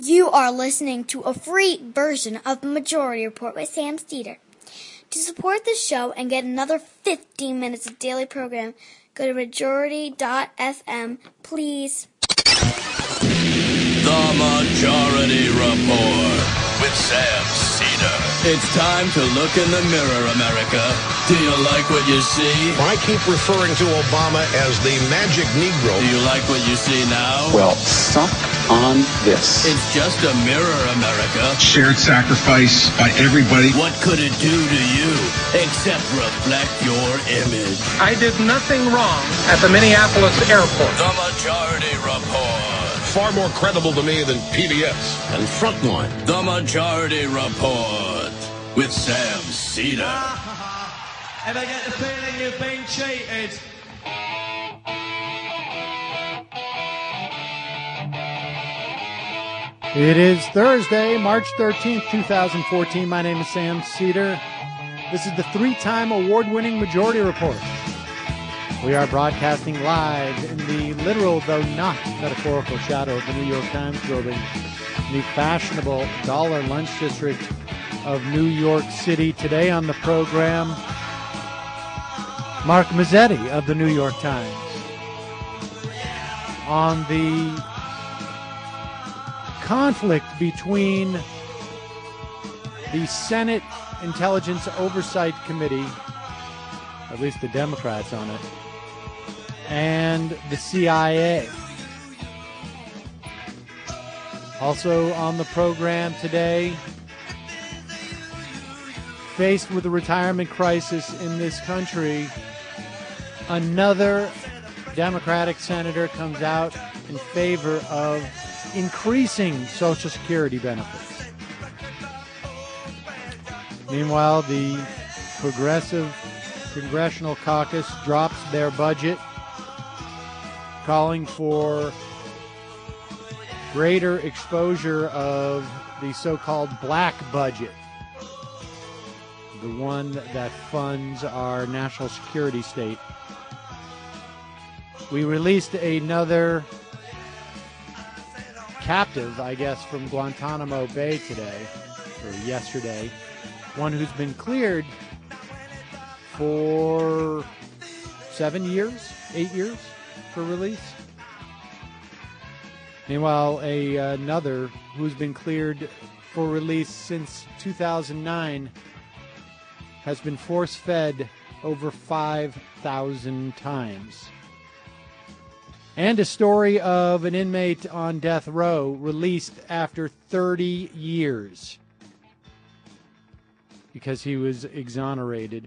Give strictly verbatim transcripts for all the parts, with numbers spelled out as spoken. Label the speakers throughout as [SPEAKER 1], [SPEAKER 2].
[SPEAKER 1] You are listening to a free version of Majority Report by Sam Cedar. To support the show and get another fifteen minutes of daily program, go to majority dot f m, please.
[SPEAKER 2] The Majority Report with Sam Cedar. It's time to look in the mirror, America. Do you like what you see?
[SPEAKER 3] I keep referring to Obama as the magic Negro.
[SPEAKER 2] Do you like what you see now?
[SPEAKER 4] Well, suck on this.
[SPEAKER 2] It's just a mirror, America.
[SPEAKER 5] Shared sacrifice by everybody.
[SPEAKER 2] What could it do to you except reflect your image?
[SPEAKER 6] I did nothing wrong at the Minneapolis airport.
[SPEAKER 2] The Majority Report.
[SPEAKER 3] Far more credible to me than P B S and Frontline.
[SPEAKER 2] The Majority Report with Sam Cedar.
[SPEAKER 7] And I get the feeling you've been cheated.
[SPEAKER 8] It is Thursday, March thirteenth, twenty fourteen. My name is Sam Cedar. This is the three-time award-winning Majority Report. We are broadcasting live in the literal, though not metaphorical, shadow of the New York Times building in the fashionable Dollar Lunch District of New York City. Today on the program, Mark Mazzetti of the New York Times. On the conflict between the Senate Intelligence Oversight Committee, at least the Democrats on it, and the C I A. Also on the program today, faced with a retirement crisis in this country, another Democratic senator comes out in favor of increasing Social Security benefits. Meanwhile, the Progressive Congressional Caucus drops their budget, calling for greater exposure of the so-called black budget, the one that funds our national security state. We released another captive, I guess, from Guantanamo Bay today, or yesterday, one who's been cleared for seven years, eight years for release. Meanwhile, a, another who's been cleared for release since two thousand nine has been force-fed over five thousand times. And a story of an inmate on death row released after thirty years because he was exonerated.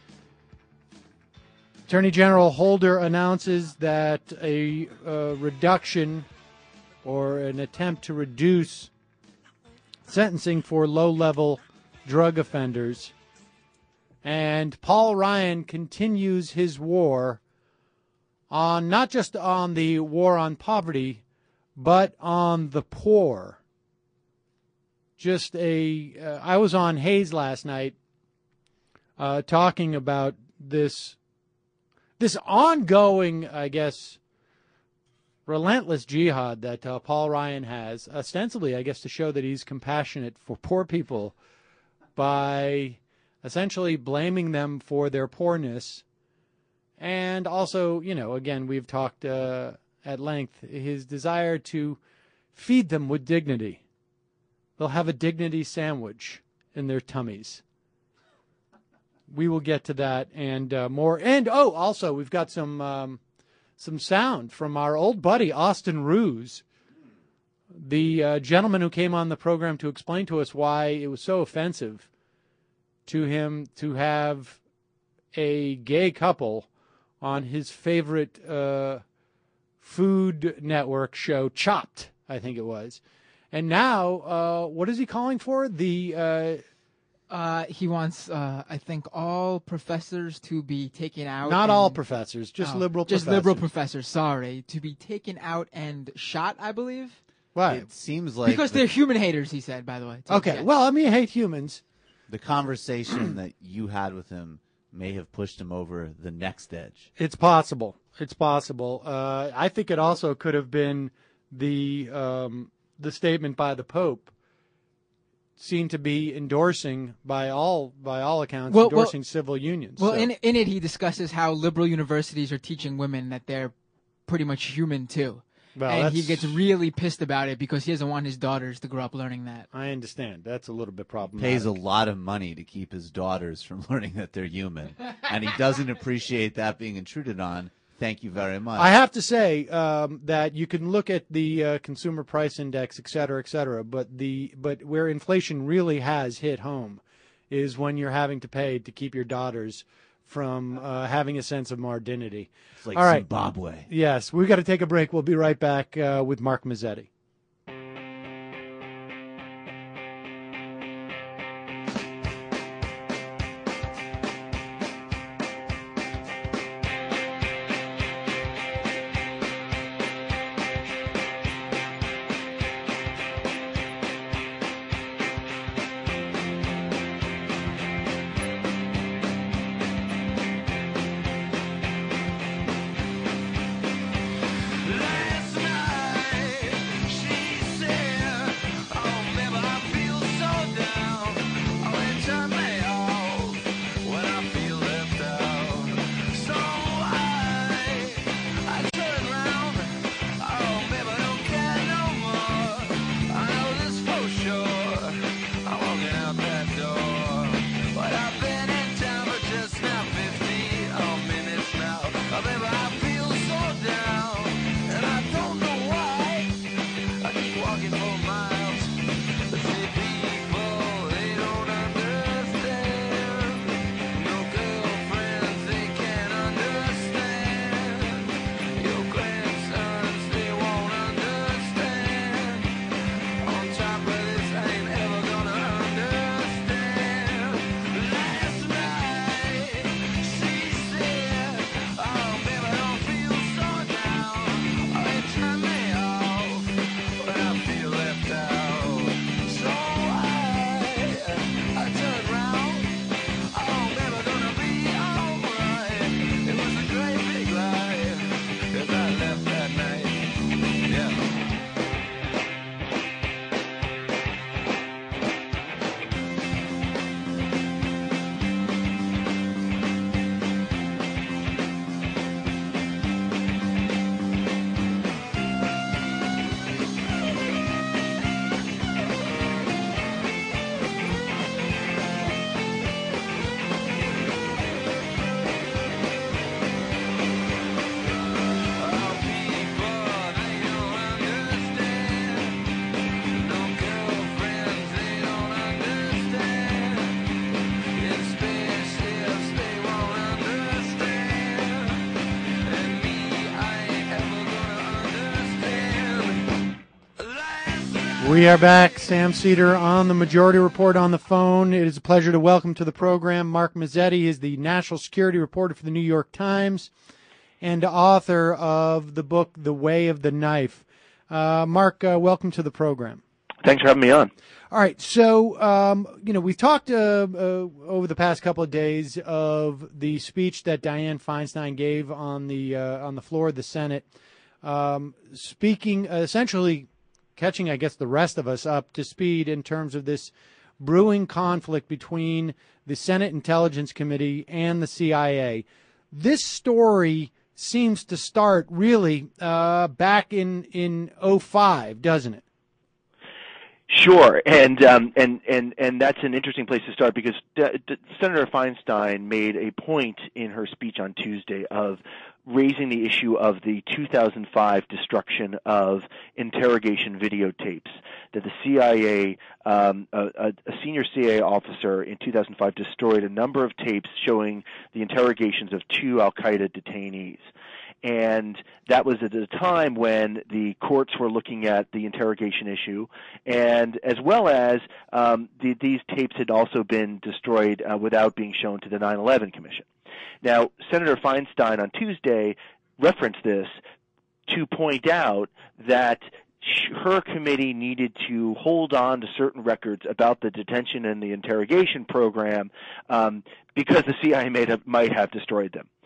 [SPEAKER 8] Attorney General Holder announces that a uh, reduction or an attempt to reduce sentencing for low-level drug offenders. And Paul Ryan continues his war on not just on the war on poverty, but on the poor. Just a, uh, I was on Hayes last night uh, talking about this, this ongoing, I guess, relentless jihad that uh, Paul Ryan has, ostensibly, I guess, to show that he's compassionate for poor people by essentially blaming them for their poorness. And also, you know, again, we've talked uh, at length, his desire to feed them with dignity. They'll have a dignity sandwich in their tummies. We will get to that and uh, more. And, oh, also, we've got some um, some sound from our old buddy, Austin Ruse, the uh, gentleman who came on the program to explain to us why it was so offensive to him to have a gay couple on his favorite uh, Food Network show, Chopped, I think it was. And now, uh, what is he calling for? The uh,
[SPEAKER 9] uh, he wants, uh, I think, all professors to be taken out.
[SPEAKER 8] Not
[SPEAKER 9] and,
[SPEAKER 8] all professors, just
[SPEAKER 9] oh,
[SPEAKER 8] liberal
[SPEAKER 9] just
[SPEAKER 8] professors.
[SPEAKER 9] liberal professors, sorry, to be taken out and shot, I believe.
[SPEAKER 8] Why?
[SPEAKER 10] It seems like...
[SPEAKER 9] Because the, they're human haters, he said, by the way.
[SPEAKER 8] Okay,
[SPEAKER 9] yeah.
[SPEAKER 8] well, I mean, hate humans.
[SPEAKER 10] The conversation that you had with him may have pushed him over the next edge.
[SPEAKER 8] It's possible. It's possible. Uh, I think it also could have been the um, the statement by the Pope seem to be endorsing, by all by all accounts,
[SPEAKER 9] well,
[SPEAKER 8] endorsing
[SPEAKER 9] well,
[SPEAKER 8] civil unions.
[SPEAKER 9] Well,
[SPEAKER 8] so.
[SPEAKER 9] in in it, he discusses how liberal universities are teaching women that they're pretty much human too,
[SPEAKER 8] well,
[SPEAKER 9] and
[SPEAKER 8] that's,
[SPEAKER 9] he gets really pissed about it because he doesn't want his daughters to grow up learning that.
[SPEAKER 8] I understand. That's a little bit problematic.
[SPEAKER 10] Pays a lot of money to keep his daughters from learning that they're human, and he doesn't appreciate that being intruded on. Thank you very much.
[SPEAKER 8] I have to say um, that you can look at the uh, consumer price index, et cetera, et cetera, but the but where inflation really has hit home is when you're having to pay to keep your daughters from uh, having a sense of modernity.
[SPEAKER 10] It's like
[SPEAKER 8] All right.
[SPEAKER 10] Zimbabwe.
[SPEAKER 8] Yes, we've got to take a break. We'll be right back uh, with Mark Mazzetti. We are back. Sam Seder on the Majority Report on the phone. It is a pleasure to welcome to the program Mark Mazzetti. He is the national security reporter for the New York Times and author of the book The Way of the Knife. Uh, Mark, uh, welcome to the program.
[SPEAKER 11] Thanks for having me on.
[SPEAKER 8] All right. So, um, you know, we've talked uh, uh, over the past couple of days of the speech that Dianne Feinstein gave on the uh, on the floor of the Senate, um, speaking uh, essentially catching, I guess, the rest of us up to speed in terms of this brewing conflict between the Senate Intelligence Committee and the C I A. This story seems to start really uh, back in in oh five, doesn't it?
[SPEAKER 11] Sure, and um, and and and that's an interesting place to start because D- D- Senator Feinstein made a point in her speech on Tuesday of raising the issue of the two thousand five destruction of interrogation videotapes, that the C I A, um, a, a senior C I A officer in two thousand five destroyed a number of tapes showing the interrogations of two al-Qaeda detainees. And that was at a time when the courts were looking at the interrogation issue, and as well as um, the, these tapes had also been destroyed uh, without being shown to the nine eleven Commission. Now, Senator Feinstein on Tuesday referenced this to point out that her committee needed to hold on to certain records about the detention and the interrogation program um, because the C I A might have, might have destroyed them.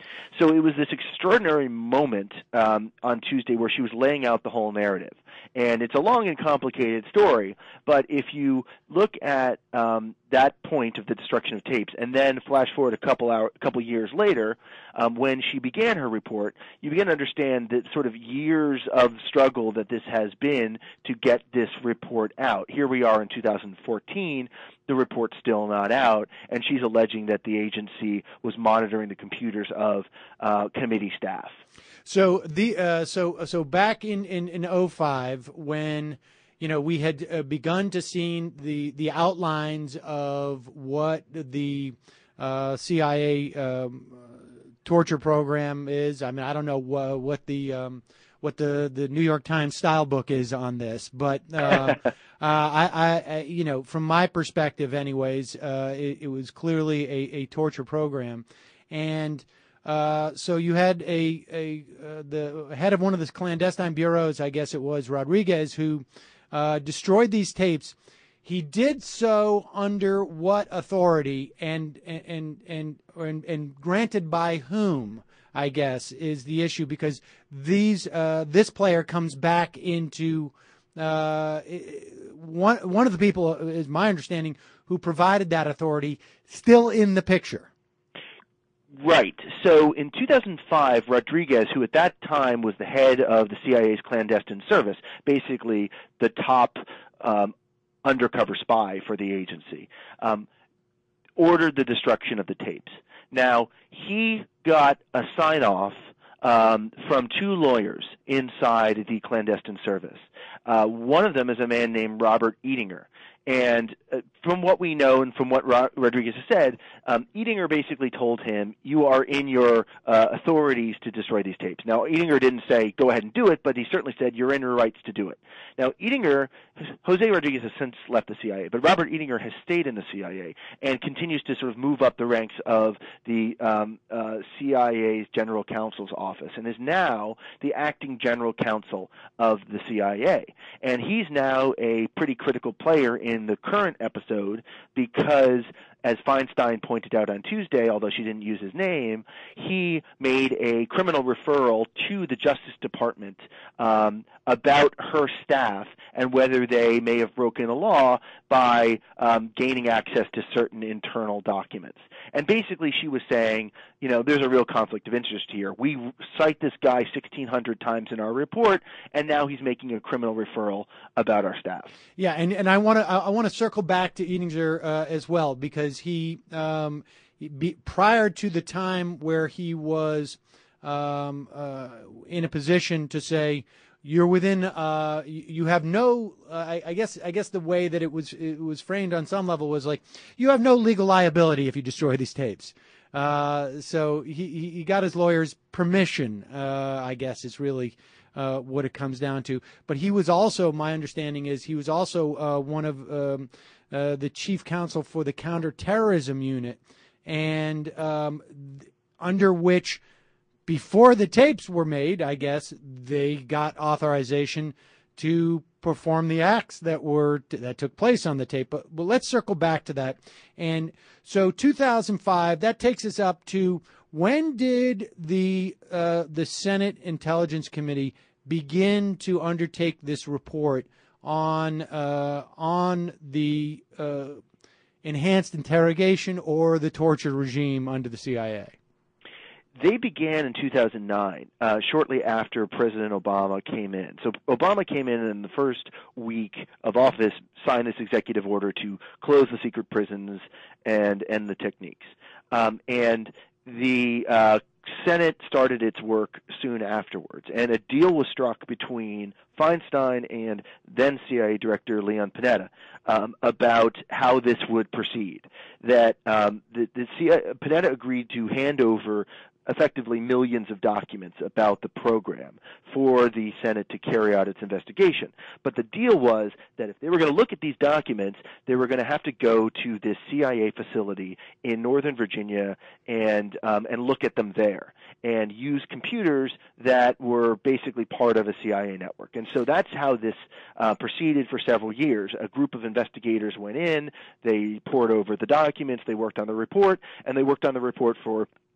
[SPEAKER 11] So it was this extraordinary moment um, on Tuesday where she was laying out the whole narrative. And it's a long and complicated story, but if you look at um, that point of the destruction of tapes and then flash forward a couple hour, a couple years later, um, when she began her report, you begin to understand the sort of years of struggle that this has been to get this report out. Here we are in two thousand fourteen. The report's still not out, and she's alleging that the agency was monitoring the computers of uh, committee staff.
[SPEAKER 8] So the uh, so so back in in in oh five, when you know we had uh, begun to see the the outlines of what the uh, C I A um, torture program is. I mean, I don't know wh- what the um, what the, the New York Times style book is on this, but uh, uh, I, I, you know, from my perspective, anyways, uh, it, it was clearly a, a torture program, and uh, so you had a a uh, the head of one of the clandestine bureaus, I guess it was Rodriguez, who uh, destroyed these tapes. He did so under what authority, and and and and, and granted by whom, I guess, is the issue, because these uh, this player comes back into uh, one one of the people, is my understanding, who provided that authority, still in the picture.
[SPEAKER 11] Right. So in two thousand five, Rodriguez, who at that time was the head of the C I A's clandestine service, basically the top um, undercover spy for the agency, um, ordered the destruction of the tapes. Now, he got a sign-off um, from two lawyers inside the clandestine service. Uh, one of them is a man named Robert Edinger. And uh, from what we know and from what Ro- Rodriguez has said, um, Edinger basically told him, you are in your uh, authorities to destroy these tapes. Now, Edinger didn't say, go ahead and do it, but he certainly said, you're in your rights to do it. Now, Edinger, Jose Rodriguez has since left the C I A, but Robert Edinger has stayed in the C I A and continues to sort of move up the ranks of the um, uh, C I A's General Counsel's office and is now the acting General Counsel of the C I A. And he's now a pretty critical player in in the current episode because, as Feinstein pointed out on Tuesday, although she didn't use his name, he made a criminal referral to the Justice Department um, about her staff and whether they may have broken the law by um, gaining access to certain internal documents. And basically she was saying, you know, there's a real conflict of interest here. We cite this guy sixteen hundred times in our report, and now he's making a criminal referral about our staff.
[SPEAKER 8] Yeah, and, and I want to I want to circle back to Edinger uh, as well, because he, um, he be, prior to the time where he was um, uh, in a position to say, you're within. Uh, you have no. Uh, I, I guess. I guess the way that it was it was framed on some level was like, you have no legal liability if you destroy these tapes. Uh, so he he got his lawyer's permission. Uh, I guess is really uh, what it comes down to. But he was also, my understanding is, he was also uh, one of um, uh, the chief counsel for the counterterrorism unit, and um, under which, before the tapes were made, I guess, they got authorization to perform the acts that were that took place on the tape. But, but let's circle back to that. And so two thousand five, that takes us up to, when did the uh, the Senate Intelligence Committee begin to undertake this report on uh, on the uh, enhanced interrogation or the torture regime under the C I A?
[SPEAKER 11] They began in two thousand nine, uh, shortly after President Obama came in. So Obama came in in the first week of office, signed this executive order to close the secret prisons and end the techniques. Um, and the uh, Senate started its work soon afterwards, and a deal was struck between Feinstein and then C I A Director Leon Panetta um, about how this would proceed. That um, the, the C I A, Panetta agreed to hand over effectively millions of documents about the program for the Senate to carry out its investigation. But the deal was that if they were going to look at these documents, they were going to have to go to this C I A facility in Northern Virginia and um, and look at them there and use computers that were basically part of a C I A network. And so that's how this uh, proceeded for several years. A group of investigators went in, they poured over the documents, they worked on the report, and they worked on the report for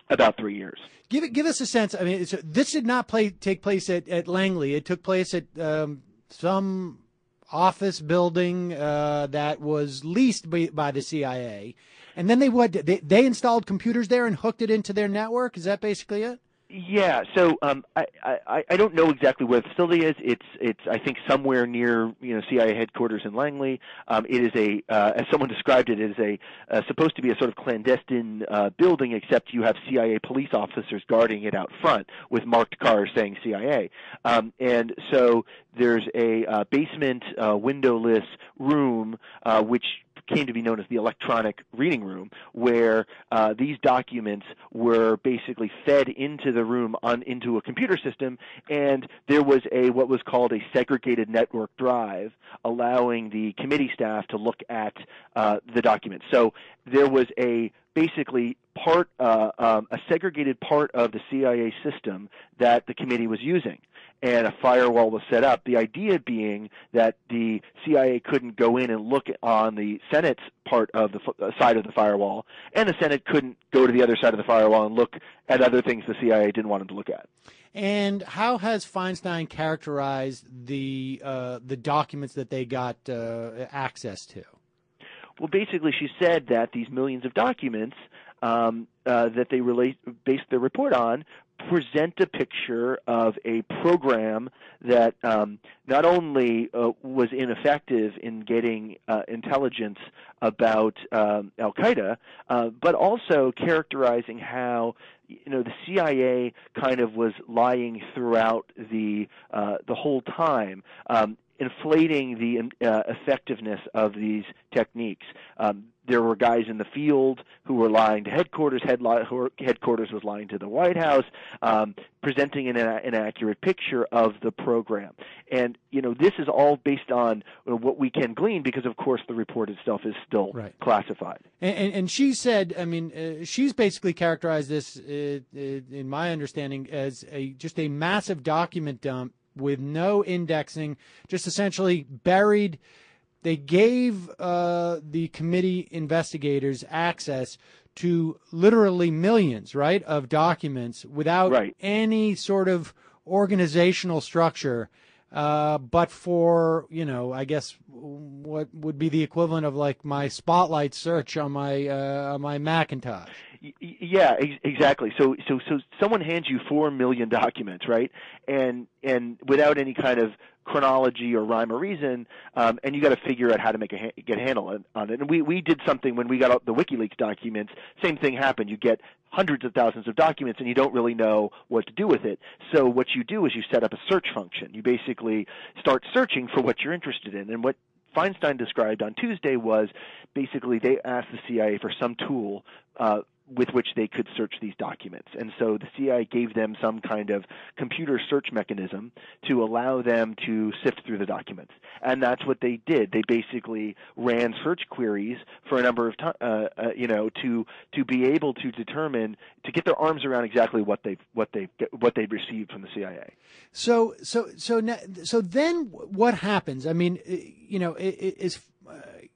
[SPEAKER 11] about three years.
[SPEAKER 8] Give it, give us a sense. I mean, it's, this did not play, take place at, at Langley. It took place at um, some office building uh, that was leased by, by the C I A. And then they what? They, they installed computers there and hooked it into their network? Is that basically it?
[SPEAKER 11] Yeah, so um, I, I I don't know exactly where the facility is. It's it's I think somewhere near you know C I A headquarters in Langley. Um, it is a uh, as someone described it, it is a uh, supposed to be a sort of clandestine uh, building, except you have C I A police officers guarding it out front with marked cars saying C I A. Um, and so there's a uh, basement uh, windowless room uh, which came to be known as the electronic reading room, where uh, these documents were basically fed into the room on into a computer system, and there was a what was called a segregated network drive, allowing the committee staff to look at uh, the documents. So there was a basically part, uh, um, a segregated part of the C I A system that the committee was using, and a firewall was set up. The idea being that the C I A couldn't go in and look on the Senate's part of the uh, side of the firewall, and the Senate couldn't go to the other side of the firewall and look at other things the C I A didn't want them to look at.
[SPEAKER 8] And how has Feinstein characterized the uh, the documents that they got uh, access to?
[SPEAKER 11] Well, basically, she said that these millions of documents um, uh, that they relate, based their report on present a picture of a program that um, not only uh, was ineffective in getting uh, intelligence about um, Al-Qaeda, uh, but also characterizing how you know the C I A kind of was lying throughout the uh, the whole time. Um, inflating the uh, effectiveness of these techniques. Um, there were guys in the field who were lying to headquarters, headli- headquarters was lying to the White House, um, presenting an inaccurate picture of the program. And, you know, this is all based on what we can glean because, of course, the report itself is still
[SPEAKER 8] right.
[SPEAKER 11] classified.
[SPEAKER 8] And, and, and she said, I mean, uh, she's basically characterized this, uh, uh, in my understanding, as a just a massive document dump with no indexing, just essentially buried. They gave uh, the committee investigators access to literally millions, right, of documents without
[SPEAKER 11] right.
[SPEAKER 8] any sort of organizational structure, uh, but for, you know, I guess what would be the equivalent of like my Spotlight search on my uh, on my Macintosh.
[SPEAKER 11] Yeah, ex- exactly. So, so, so someone hands you four million documents, right? And and without any kind of chronology or rhyme or reason, um, and you got to figure out how to make a ha- get a handle on it. And we we did something when we got out the WikiLeaks documents. Same thing happened. You get hundreds of thousands of documents, and you don't really know what to do with it. So what you do is you set up a search function. You basically start searching for what you're interested in, and what Feinstein described on Tuesday was basically they asked the C I A for some tool uh, with which they could search these documents. And so the C I A gave them some kind of computer search mechanism to allow them to sift through the documents. And that's what they did. They basically ran search queries for a number of times, uh, uh, you know, to to be able to determine, to get their arms around exactly what they what they what they received from the C I A.
[SPEAKER 8] So so so so then what happens? I mean, you know, is uh,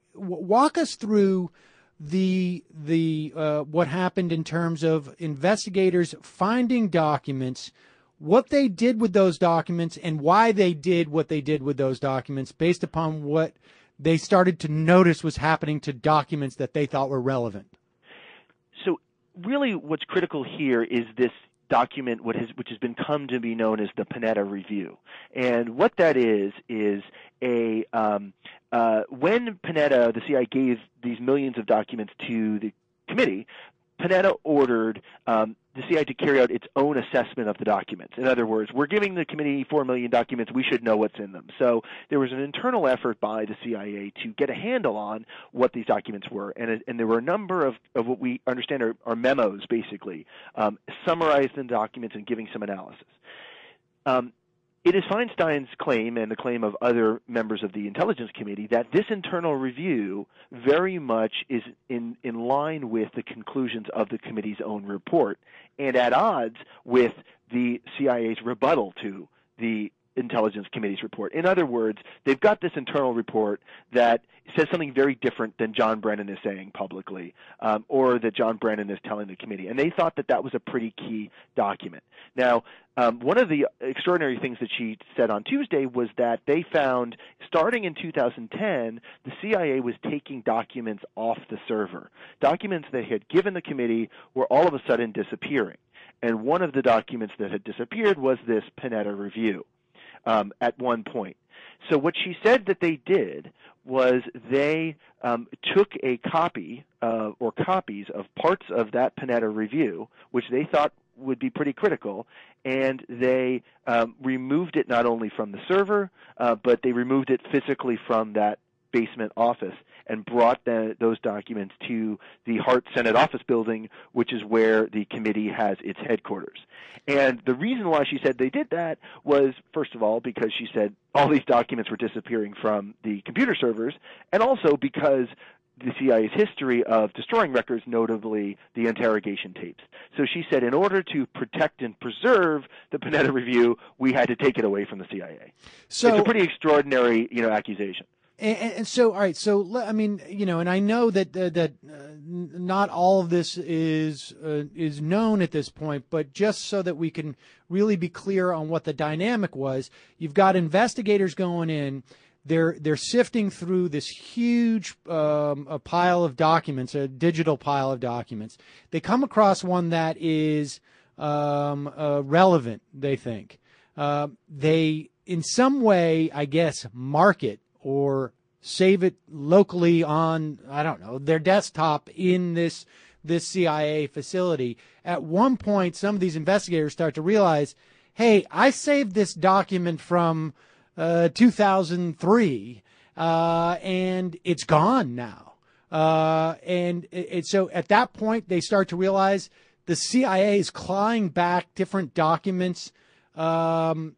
[SPEAKER 8] walk us through the the uh, what happened in terms of investigators finding documents, what they did with those documents, and why they did what they did with those documents based upon what they started to notice was happening to documents that they thought were relevant.
[SPEAKER 11] So really what's critical here is this document what has, which has been come to be known as the Panetta Review. And what that is is a um, uh, when Panetta, the C I A, gave these millions of documents to the committee, Panetta ordered um, the C I A to carry out its own assessment of the documents. In other words, we're giving the committee four million documents, we should know what's in them. So there was an internal effort by the C I A to get a handle on what these documents were, and, and there were a number of, of what we understand are, are memos, basically, um, summarized in documents and giving some analysis. Um, It is Feinstein's claim and the claim of other members of the Intelligence Committee that this internal review very much is in, in line with the conclusions of the committee's own report and at odds with the C I A's rebuttal to the Intelligence Committee's report. In other words, they've got this internal report that says something very different than John Brennan is saying publicly, um, or that John Brennan is telling the committee. And they thought that that was a pretty key document. Now, um, one of the extraordinary things that she said on Tuesday was that they found, starting in two thousand ten, the C I A was taking documents off the server. Documents they had given the committee were all of a sudden disappearing. And one of the documents that had disappeared was this Panetta review. Um, at one point. So what she said that they did was they um, took a copy uh, or copies of parts of that Panetta review, which they thought would be pretty critical, and they um, removed it not only from the server, uh, but they removed it physically from that basement office and brought the, those documents to the Hart Senate Office Building, which is where the committee has its headquarters. And the reason why she said they did that was, first of all, because she said all these documents were disappearing from the computer servers, and also because the C I A's history of destroying records, notably the interrogation tapes. So she said in order to protect and preserve the Panetta review, we had to take it away from the C I A. So it's a pretty extraordinary, you know, accusation.
[SPEAKER 8] And, and so, all right. So, I mean, you know, and I know that uh, that uh, not all of this is uh, is known at this point, but just so that we can really be clear on what the dynamic was, you've got investigators going in. They're they're sifting through this huge um, a pile of documents, a digital pile of documents. They come across one that is um, uh, relevant. They think uh, they, in some way, I guess, mark it or save it locally on, I don't know, their desktop in this this C I A facility. At one point, some of these investigators start to realize, hey, I saved this document from uh, two thousand three, uh, and it's gone now. Uh, and it, it, so at that point, they start to realize the C I A is clawing back different documents. Um,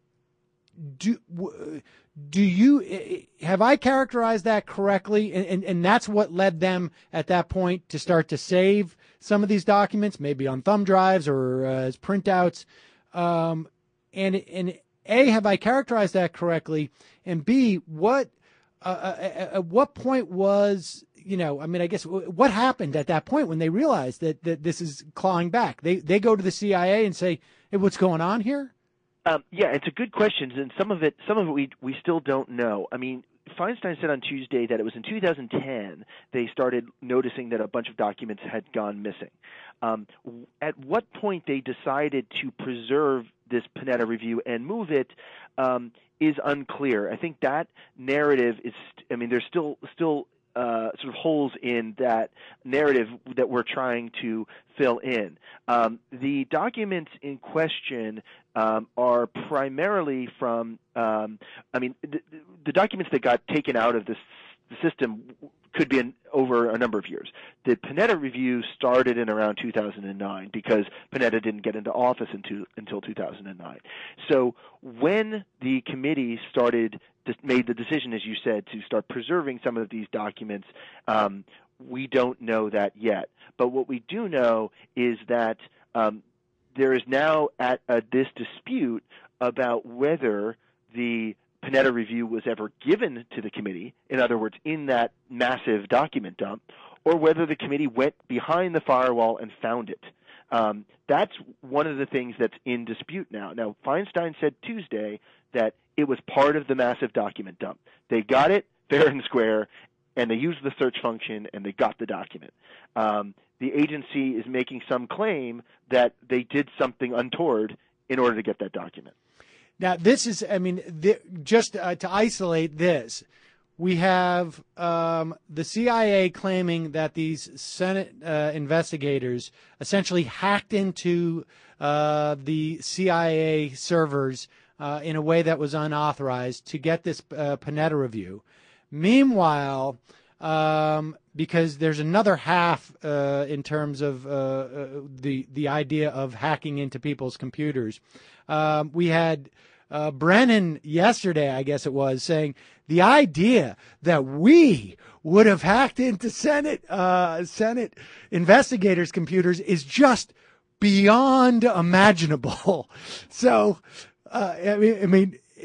[SPEAKER 8] do w- Do you have I characterized that correctly? And, and and that's what led them at that point to start to save some of these documents, maybe on thumb drives or uh, as printouts. Um, and and A, have I characterized that correctly? And B, what uh, at what point was you know? I mean, I guess what happened at that point when they realized that that this is clawing back? They they go to the C I A and say, "Hey, what's going on here?"
[SPEAKER 11] Um, yeah, it's a good question, and some of it, some of it we we still don't know. I mean, Feinstein said on Tuesday that it was in two thousand ten they started noticing that a bunch of documents had gone missing. Um, at what point they decided to preserve this Panetta review and move it um, is unclear. I think that narrative is. I mean, there's still still. Uh, sort of holes in that narrative that we're trying to fill in. Um, the documents in question um, are primarily from, um, I mean, the, the documents that got taken out of this the system could be in, over a number of years. The Panetta review started in around two thousand nine because Panetta didn't get into office into, until two thousand nine. So when the committee started made the decision, as you said, to start preserving some of these documents, um, we don't know that yet. But what we do know is that um, there is now at uh, this dispute about whether the Panetta review was ever given to the committee, in other words, in that massive document dump, or whether the committee went behind the firewall and found it. Um, that's one of the things that's in dispute now. Now, Feinstein said Tuesday that it was part of the massive document dump. They got it fair and square, and they used the search function, and they got the document. Um, the agency is making some claim that they did something untoward in order to get that document.
[SPEAKER 8] Now, this is, I mean, the, just uh, to isolate this, we have um, the C I A claiming that these Senate uh, investigators essentially hacked into uh, the C I A servers uh, in a way that was unauthorized to get this uh, Panetta review. Meanwhile, um, because there's another half uh, in terms of uh, uh, the the idea of hacking into people's computers. Um, we had uh, Brennan yesterday, I guess it was, saying the idea that we would have hacked into Senate uh, Senate investigators' computers is just beyond imaginable. So, uh, I mean, I mean,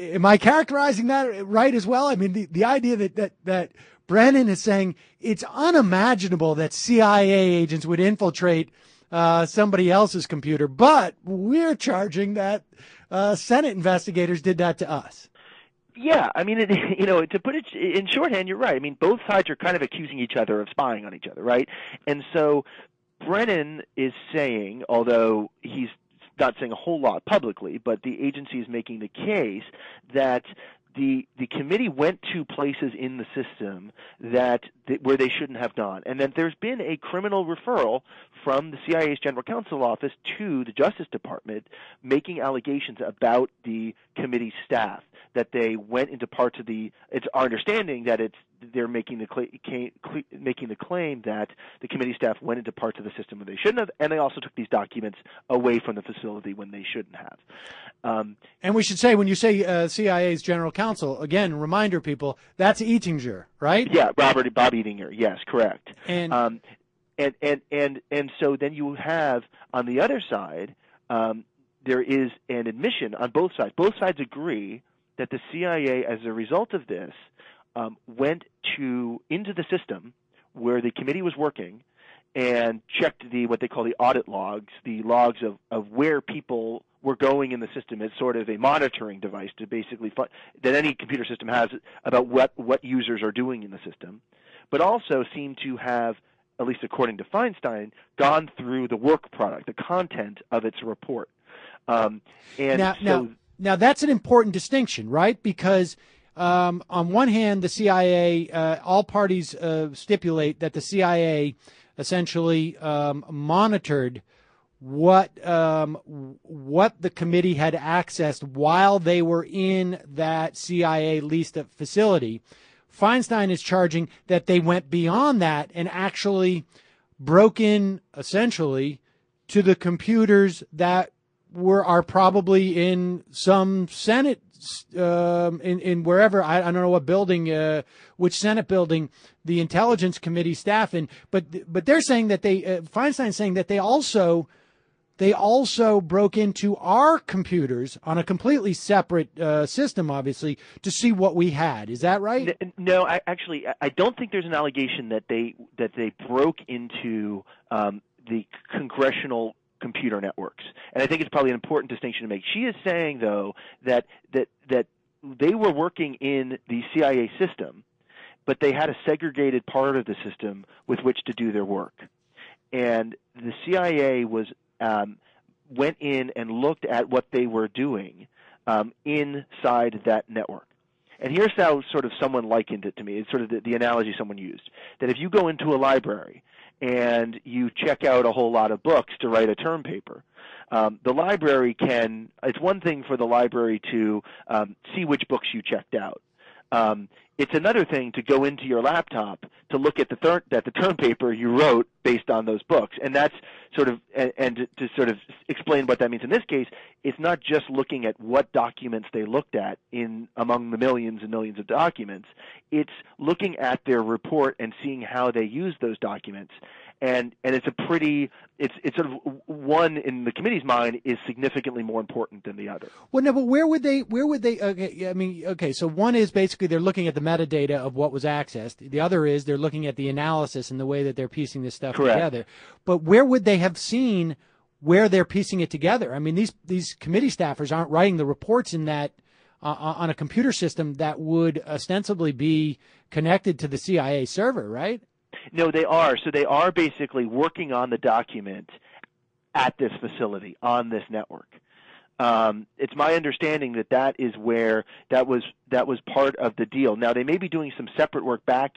[SPEAKER 8] am I characterizing that right as well? I mean, the, the idea that, that, that Brennan is saying it's unimaginable that C I A agents would infiltrate uh, somebody else's computer, but we're charging that uh, Senate investigators did that to us.
[SPEAKER 11] Yeah, I mean, it, you know, to put it in shorthand, you're right. I mean, both sides are kind of accusing each other of spying on each other, right? And so Brennan is saying, although he's not saying a whole lot publicly, but the agency is making the case that the the committee went to places in the system that, that where they shouldn't have gone, and that there's been a criminal referral from the C I A's General Counsel Office to the Justice Department making allegations about the committee staff, that they went into parts of the – it's our understanding that it's they're making the cl- making the claim that the committee staff went into parts of the system where they shouldn't have, and they also took these documents away from the facility when they shouldn't have. Um,
[SPEAKER 8] and we should say, when you say uh, C I A's General Counsel, again, reminder people, that's Ettinger, right?
[SPEAKER 11] Yeah, Robert Bob Ettinger, yes, correct.
[SPEAKER 8] And
[SPEAKER 11] um, and, and and and so then you have on the other side, um, there is an admission on both sides. Both sides agree that the C I A, as a result of this, um, went to into the system where the committee was working and checked the what they call the audit logs, the logs of, of where people were going in the system as sort of a monitoring device to basically find, that any computer system has about what, what users are doing in the system, but also seem to have, at least according to Feinstein, gone through the work product, the content of its report. Um, and
[SPEAKER 8] now,
[SPEAKER 11] so
[SPEAKER 8] now, now that's an important distinction, right? Because um, on one hand, the C I A, uh, all parties uh, stipulate that the C I A essentially um, monitored what um, what the committee had accessed while they were in that C I A leased facility. Feinstein is charging that they went beyond that and actually broke in, essentially, to the computers that were are probably in some Senate, um, in in wherever I, I don't know what building, uh, which Senate building the Intelligence Committee staff in. But but they're saying that they uh, Feinstein's saying that they also. They also broke into our computers on a completely separate uh, system, obviously, to see what we had. Is that right?
[SPEAKER 11] No, I, actually, I don't think there's an allegation that they that they broke into um, the congressional computer networks, and I think it's probably an important distinction to make. She is saying, though, that that that they were working in the C I A system, but they had a segregated part of the system with which to do their work, and the C I A was. Um, went in and looked at what they were doing um, inside that network. And here's how sort of someone likened it to me. It's sort of the, the analogy someone used, that if you go into a library and you check out a whole lot of books to write a term paper, um, the library can – it's one thing for the library to um, see which books you checked out. Um, it's another thing to go into your laptop to look at the thir- at the term paper you wrote based on those books, and that's sort of and, and to, to sort of explain what that means in this case. It's not just looking at what documents they looked at in among the millions and millions of documents. It's looking at their report and seeing how they use those documents. And and it's a pretty it's it's sort of one in the committee's mind is significantly more important than the other.
[SPEAKER 8] Well, no, but where would they where would they? Okay, I mean, okay, so one is basically they're looking at the metadata of what was accessed. The other is they're looking at the analysis and the way that they're piecing this stuff
[SPEAKER 11] Correct.
[SPEAKER 8] together. But where would they have seen where they're piecing it together? I mean, these these committee staffers aren't writing the reports in that uh, on a computer system that would ostensibly be connected to the C I A server, right?
[SPEAKER 11] No, they are. So they are basically working on the document at this facility, on this network. Um, it's my understanding that that is where that was that was part of the deal. Now, they may be doing some separate work back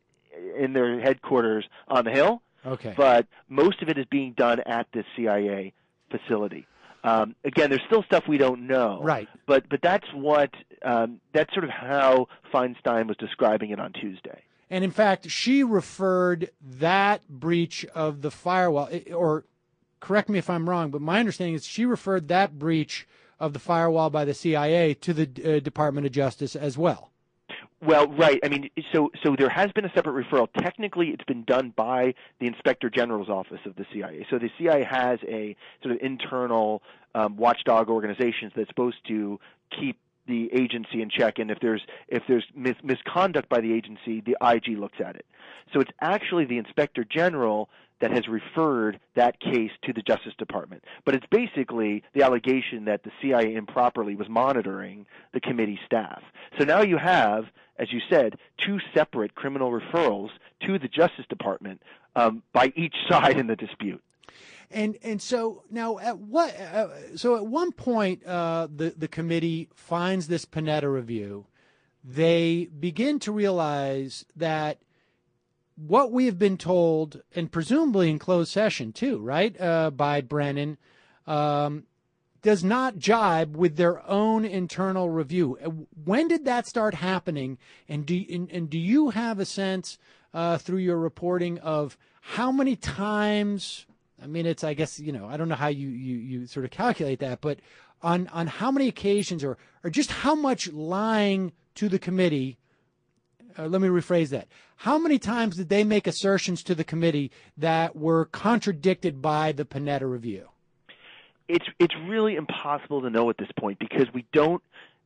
[SPEAKER 11] in their headquarters on the Hill,
[SPEAKER 8] okay.
[SPEAKER 11] but most of it is being done at this C I A facility. Um, again, there's still stuff we don't know,
[SPEAKER 8] right?
[SPEAKER 11] But but that's what um, that's sort of how Feinstein was describing it on Tuesday.
[SPEAKER 8] And in fact, she referred that breach of the firewall, or correct me if I'm wrong, but my understanding is she referred that breach of the firewall by the C I A to the uh, Department of Justice as well.
[SPEAKER 11] Well, right. I mean, so so there has been a separate referral. Technically, it's been done by the Inspector General's office of the C I A. So the C I A has a sort of internal um, watchdog organization that's supposed to keep the agency in check, and if there's if there's mis- misconduct by the agency, the I G looks at it. So it's actually the Inspector General that has referred that case to the Justice Department. But it's basically the allegation that the C I A improperly was monitoring the committee staff. So now you have, as you said, two separate criminal referrals to the Justice Department um, by each side in the dispute.
[SPEAKER 8] And and so now at what uh, so at one point uh, the the committee finds this Panetta review. They begin to realize that what we have been told, and presumably in closed session too, right, uh, by Brennan, um, does not jibe with their own internal review. When did that start happening? And do and, and do you have a sense uh, through your reporting of how many times? I mean, it's, I guess, you know, I don't know how you, you, you sort of calculate that, but on, on how many occasions or, or just how much lying to the committee, uh, let me rephrase that. How many times did they make assertions to the committee that were contradicted by the Panetta review?
[SPEAKER 11] It's, it's really impossible to know at this point because we don't,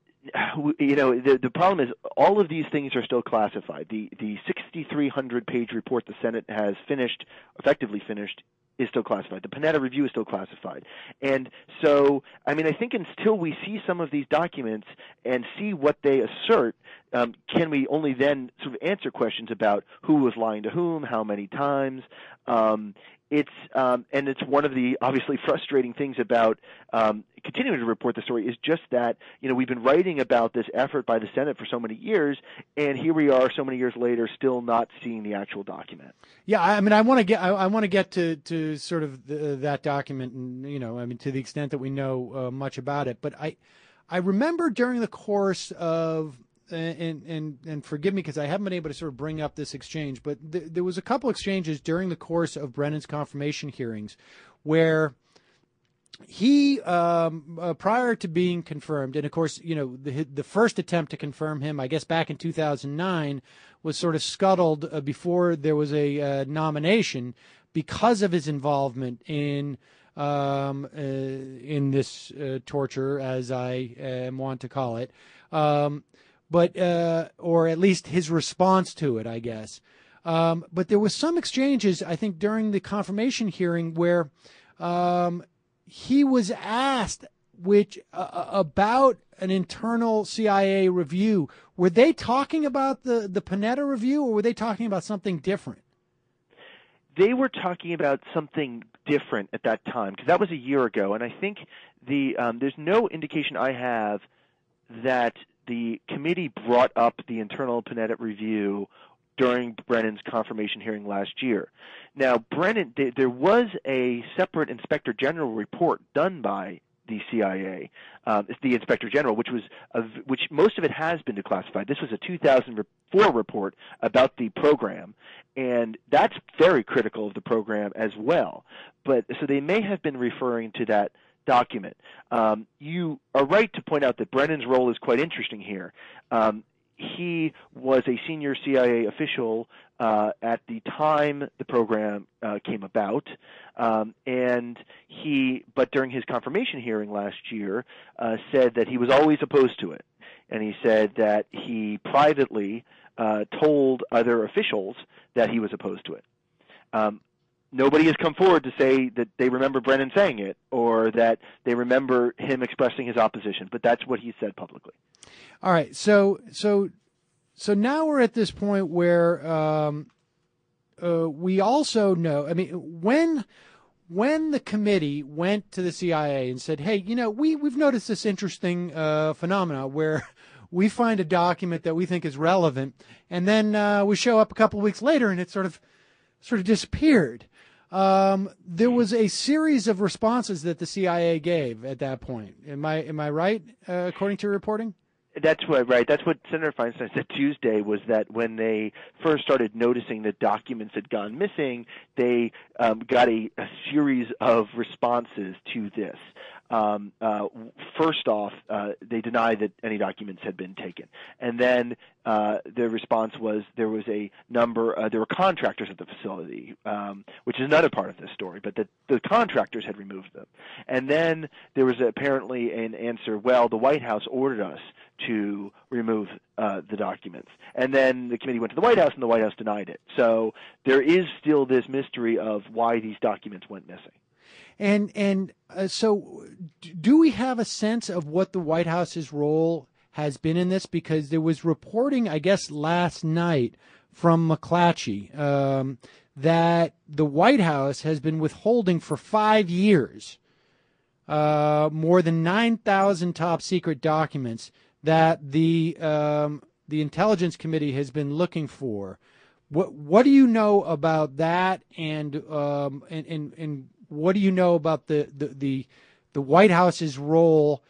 [SPEAKER 11] you know, the, the problem is all of these things are still classified. The, the sixty-three hundred page report the Senate has finished, effectively finished, is still classified. The Panetta review is still classified. And so, I mean, I think until we see some of these documents and see what they assert, um, can we only then sort of answer questions about who was lying to whom, how many times. Um, it's um, and it's one of the obviously frustrating things about um, continuing to report the story is just that, you know, we've been writing about this effort by the Senate for so many years, and here we are so many years later still not seeing the actual document.
[SPEAKER 8] Yeah, I mean, I want to get, I, I want to get to, to sort of the, that document, and you know, I mean, to the extent that we know uh, much about it. But I, I remember during the course of, and and and forgive me because I haven't been able to sort of bring up this exchange, but th- there was a couple exchanges during the course of Brennan's confirmation hearings, where he, um, uh, prior to being confirmed, and of course, you know, the the first attempt to confirm him, I guess back in two thousand nine, was sort of scuttled uh, before there was a uh, nomination because of his involvement in um, uh, in this uh, torture, as I am wont to call it, um, but uh, or at least his response to it, I guess. Um, but there was some exchanges, I think, during the confirmation hearing where um, he was asked which uh, about an internal C I A review. Were they talking about the, the Panetta review, or were they talking about something different?
[SPEAKER 11] They were talking about something different at that time, because that was a year ago, and I think the um, there's no indication I have that the committee brought up the internal Panetta review during Brennan's confirmation hearing last year. Now, Brennan, th- there was a separate Inspector General report done by the C I A, uh, the Inspector General, which was a, which most of it has been declassified. This was a two thousand four report about the program, and that's very critical of the program as well. But so they may have been referring to that document. Um, you are right to point out that Brennan's role is quite interesting here. Um, he was a senior C I A official uh, at the time the program uh, came about, um, and he, but during his confirmation hearing last year, uh, said that he was always opposed to it, and he said that he privately uh, told other officials that he was opposed to it. Um, Nobody has come forward to say that they remember Brennan saying it or that they remember him expressing his opposition, but that's what he said publicly.
[SPEAKER 8] All right, so so so now we're at this point where um, uh, we also know. I mean, when when the committee went to the C I A and said, "Hey, you know, we we've noticed this interesting uh, phenomena where we find a document that we think is relevant, and then uh, we show up a couple of weeks later and it sort of sort of disappeared." Um, there was a series of responses that the C I A gave at that point. Am I am I right, uh, according to your reporting?
[SPEAKER 11] That's what, right. That's what Senator Feinstein said Tuesday, was that when they first started noticing that documents had gone missing, they um, got a, a series of responses to this. Um, uh, first off, uh, they denied that any documents had been taken. And then uh, the response was there was a number, uh, there were contractors at the facility, um, which is another part of this story, but that the contractors had removed them. And then there was apparently an answer, well, the White House ordered us to remove uh, the documents. And then the committee went to the White House, and the White House denied it. So there is still this mystery of why these documents went missing.
[SPEAKER 8] And and uh, so do we have a sense of what the White House's role has been in this? Because there was reporting, I guess, last night from McClatchy um, that the White House has been withholding for five years uh, more than nine thousand top secret documents that the um, the Intelligence Committee has been looking for. What what do you know about that? And um, and, and and what do you know about the, the, the, the White House's role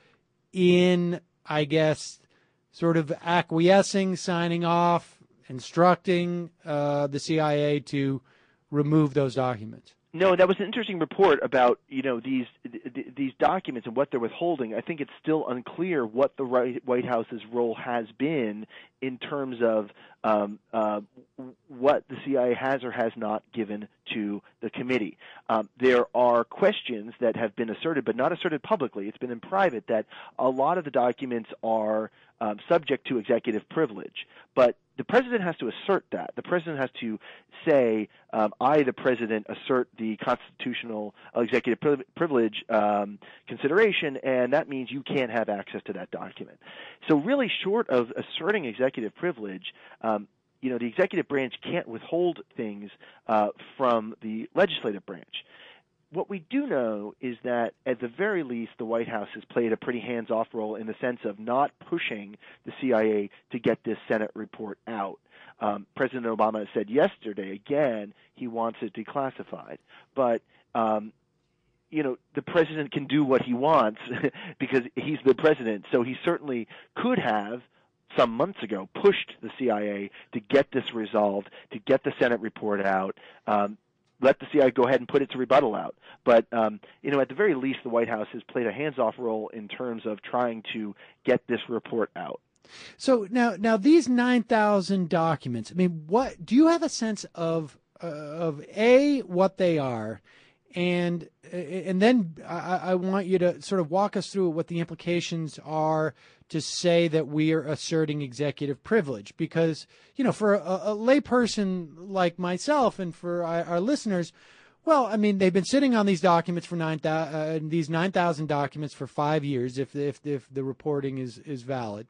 [SPEAKER 8] in, I guess, sort of acquiescing, signing off, instructing uh, the C I A to remove those documents?
[SPEAKER 11] No, that was an interesting report about, you know, these these documents and what they're withholding. I think it's still unclear what the White House's role has been in terms of um, uh, what the C I A has or has not given to the committee. Um, there are questions that have been asserted, but not asserted publicly. It's been in private that a lot of the documents are um, subject to executive privilege, but the president has to assert that. The president has to say, um, I, the president, assert the constitutional executive priv- privilege um, consideration, and that means you can't have access to that document. So really, short of asserting executive privilege, um, you know, the executive branch can't withhold things uh, from the legislative branch. What we do know is that, at the very least, the White House has played a pretty hands-off role in the sense of not pushing the C I A to get this Senate report out. Um, President Obama said yesterday, again, he wants it declassified. But, um, you know, the president can do what he wants because he's the president. So he certainly could have, some months ago, pushed the C I A to get this resolved, to get the Senate report out, um, let the C I A go ahead and put its rebuttal out. But, um, you know, at the very least, the White House has played a hands-off role in terms of trying to get this report out.
[SPEAKER 8] So now, now these nine thousand documents, I mean, what do you have a sense of, uh, of A, what they are, and and then I, I want you to sort of walk us through what the implications are to say that we are asserting executive privilege, because, you know, for a, a layperson like myself and for our, our listeners, well, I mean, they've been sitting on these documents for nine thousand, uh, these nine thousand documents for five years, if if if the reporting is is valid.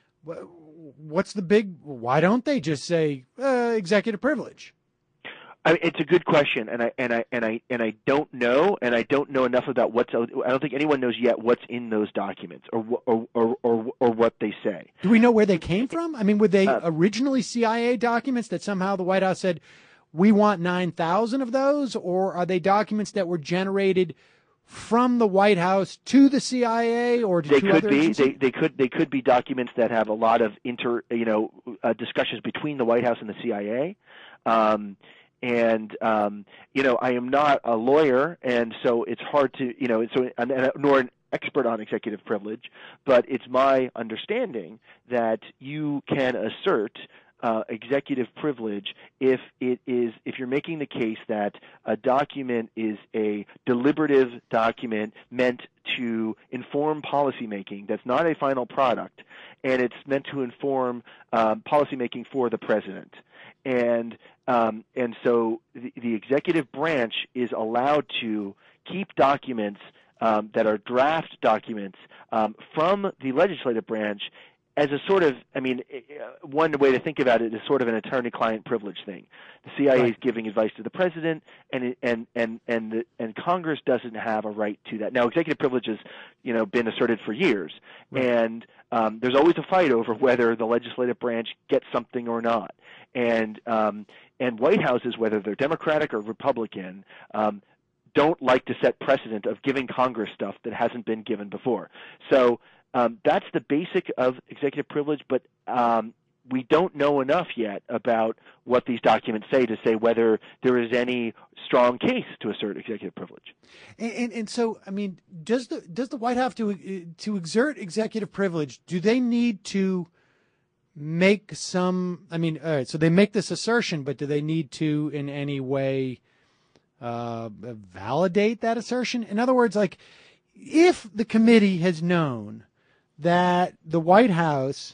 [SPEAKER 8] What's the big? Why don't they just say uh, executive privilege?
[SPEAKER 11] I mean, it's a good question, and I and I and I and I don't know, and I don't know enough about what's. I don't think anyone knows yet what's in those documents or or or or, or what they say.
[SPEAKER 8] Do we know where they came from? I mean, were they uh, originally C I A documents that somehow the White House said we want nine thousand of those, or are they documents that were generated from the White House to the C I A or to
[SPEAKER 11] they
[SPEAKER 8] two
[SPEAKER 11] could
[SPEAKER 8] other
[SPEAKER 11] be
[SPEAKER 8] agencies?
[SPEAKER 11] they, they could they could be documents that have a lot of inter you know uh, discussions between the White House and the C I A. Um, And, um, you know, I am not a lawyer, and so it's hard to, you know, so, and, and, nor an expert on executive privilege, but it's my understanding that you can assert uh, executive privilege if it is, if you're making the case that a document is a deliberative document meant to inform policymaking, that's not a final product, and it's meant to inform um, policymaking for the president. And um, and so the, the executive branch is allowed to keep documents um, that are draft documents um, from the legislative branch as a sort of, I mean, one way to think about it is sort of an attorney-client privilege thing. The C I A is giving advice to the president, and and and and the, and Congress doesn't have a right to that. Now, executive privilege has, you know, been asserted for years, right. and um, there's always a fight over whether the legislative branch gets something or not. And um, and White Houses, whether they're Democratic or Republican, um, don't like to set precedent of giving Congress stuff that hasn't been given before. So um, that's the basic of executive privilege, but um, we don't know enough yet about what these documents say to say whether there is any strong case to assert executive privilege.
[SPEAKER 8] And, and, and so, I mean, does the does the White House to to exert executive privilege? Do they need to make some? I mean, all right, so they make this assertion, but do they need to in any way uh, validate that assertion? In other words, like, if the committee has known that the White House,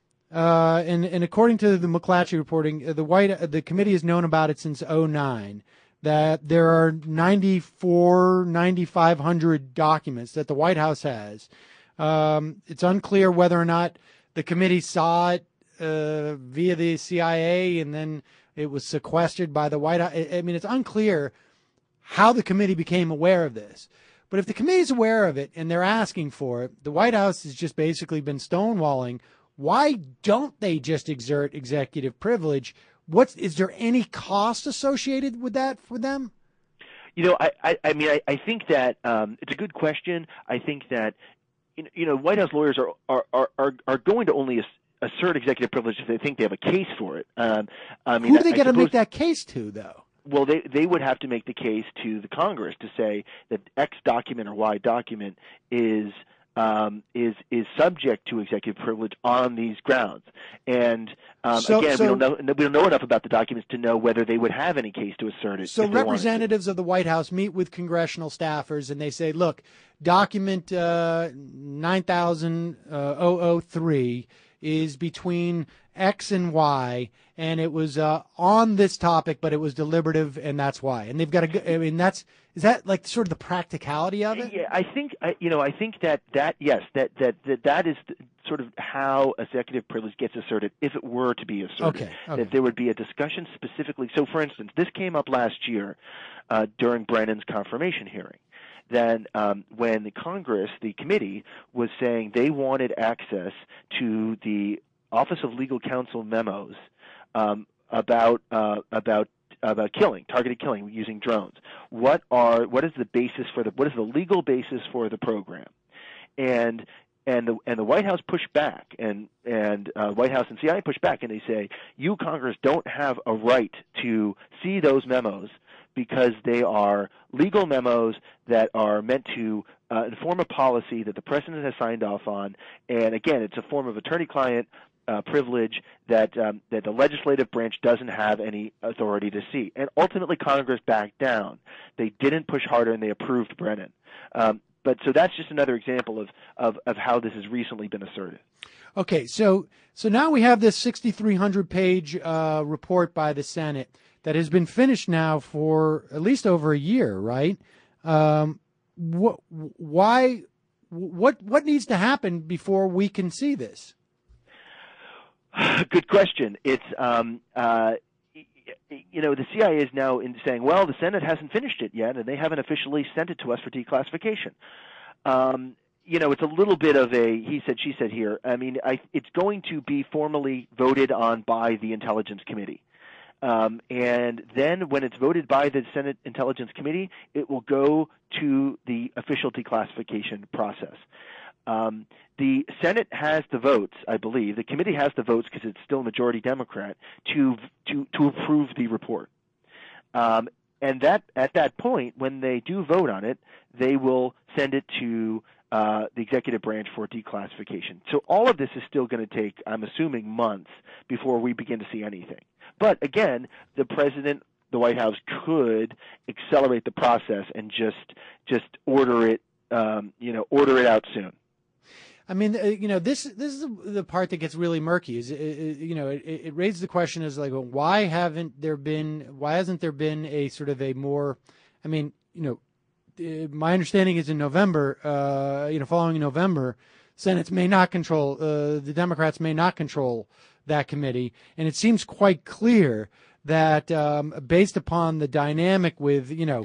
[SPEAKER 8] uh, and, and according to the McClatchy reporting, the White the committee has known about it since oh nine, that there are ninety-four, ninety-five hundred documents that the White House has. Um, it's unclear whether or not the committee saw it uh, via the C I A and then it was sequestered by the White House. I mean, it's unclear how the committee became aware of this. But if the committee's aware of it and they're asking for it, the White House has just basically been stonewalling. Why don't they just exert executive privilege? What's, is there any cost associated with that for them?
[SPEAKER 11] You know, I, I, I mean, I, I think that um, it's a good question. I think that, you know, White House lawyers are, are, are, are going to only assert executive privilege if they think they have a case for it. Um, I mean,
[SPEAKER 8] Who do they got to make
[SPEAKER 11] suppose...
[SPEAKER 8] that case to, though?
[SPEAKER 11] Well, they they would have to make the case to the Congress to say that X document or Y document is um, is is subject to executive privilege on these grounds. And um,
[SPEAKER 8] so,
[SPEAKER 11] again,
[SPEAKER 8] so,
[SPEAKER 11] we don't know we don't know enough about the documents to know whether they would have any case to assert it.
[SPEAKER 8] So representatives of the White House meet with congressional staffers and they say, "Look, document uh, nine thousand three is between X and Y, and it was uh, on this topic, but it was deliberative, and that's why." And they've got to. I mean, that's is that like sort of the practicality of it?
[SPEAKER 11] Yeah, I think you know. I think that that yes, that that that, that is sort of how executive privilege gets asserted, if it were to be asserted.
[SPEAKER 8] Okay, okay.
[SPEAKER 11] That there would be a discussion specifically. So, for instance, this came up last year uh, during Brennan's confirmation hearing. Then um, when the Congress, the committee, was saying they wanted access to the Office of Legal Counsel memos um, about uh, about about killing, targeted killing using drones. What are what is the basis for the what is the legal basis for the program? And and the and the White House pushed back, and and uh, White House and C I A pushed back, and they say, you Congress don't have a right to see those memos because they are legal memos that are meant to uh, inform a policy that the president has signed off on. And again, it's a form of attorney-client uh, privilege that um, that the legislative branch doesn't have any authority to see. And ultimately, Congress backed down. They didn't push harder, and they approved Brennan. Um, but so that's just another example of, of, of how this has recently been asserted.
[SPEAKER 8] Okay, so so now we have this sixty-three hundred page uh, report by the Senate that has been finished now for at least over a year, right? Um, wh- why? What what needs to happen before we can see this?
[SPEAKER 11] Good question. It's um, uh, you know, the C I A is now in saying, well, the Senate hasn't finished it yet, and they haven't officially sent it to us for declassification. Um, you know, it's a little bit of a he said, she said here. I mean, I, it's going to be formally voted on by the Intelligence Committee. Um, and then when it's voted by the Senate Intelligence Committee, it will go to the official declassification process. Um, the Senate has the votes, I believe. The committee has the votes because it's still majority Democrat to to to approve the report. Um, and that at that point, when they do vote on it, they will send it to uh, the executive branch for declassification. So all of this is still going to take, I'm assuming, months before we begin to see anything. But again, the president, the White House could accelerate the process and just just order it, um, you know, order it out soon.
[SPEAKER 8] I mean, you know, this this is the part that gets really murky. Is you know, it, it raises the question: is like, well, why haven't there been? Why hasn't there been a sort of a more? I mean, you know, my understanding is in November, uh, you know, following November, Senates may not control uh, the Democrats may not control that committee, and it seems quite clear that um, based upon the dynamic with you know